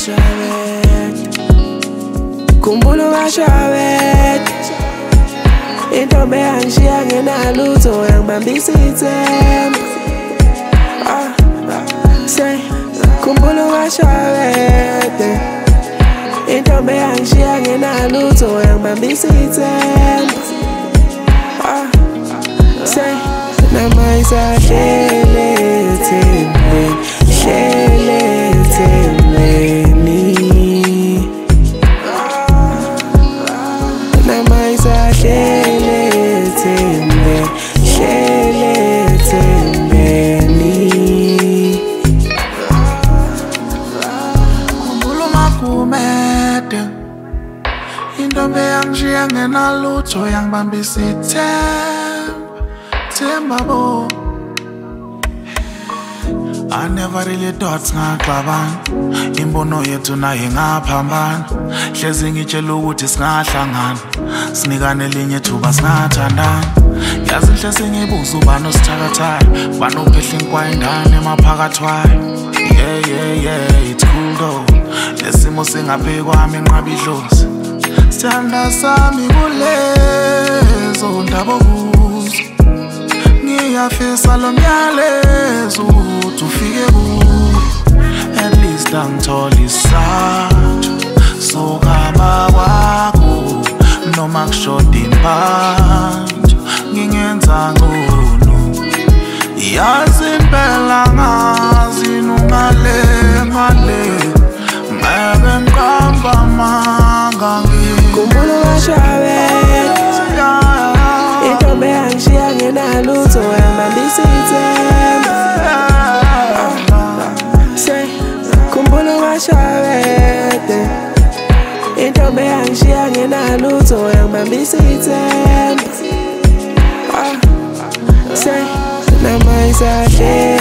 Khumbula ungashayeka intombi yangishiya ngenalutho yangibambisa ithemba. Say khumbula ungashayeka intombi yangishiya ngenalutho yangibambisa ithemba. Say nama isahlele ethembeni, hlele ethembeni. Nama isahlele ethembeni, hlele ethembeni. Khumbula umaGumede intombi yangishiya ngenalutho yangibambisa ithemba bo. I never really thought singaxabana, imbono yethu nayo ingaphambana. Hlezi ngitshela ukuthi singahlangana, sinikane elinye ithuba singathandana. Yazi nhle sengibuza ubani osithakathayo, ubani ophehla inkwayindane emaphakathwayo. Yeah, it's cool though, lesimo singaphe kwami enqaba idlozi. Sithanda sami kulezo ndaba okuzo, ngiyafisa lo myalezo ukuthi ufike kuwo. At least angithola isathu sokama kwakho, noma kushoda impatho ngingenza ngcono. Yazi impela ngazi nungale ngeke ngiqamba amanga ngini. Khumbula ungashayeka intombi yangishiya ngenalutho yangibambisa ithemba. Say khumbula ungashayeka intombi yangishiya ngenalutho yangibambisa ithemba. Say nama isahlele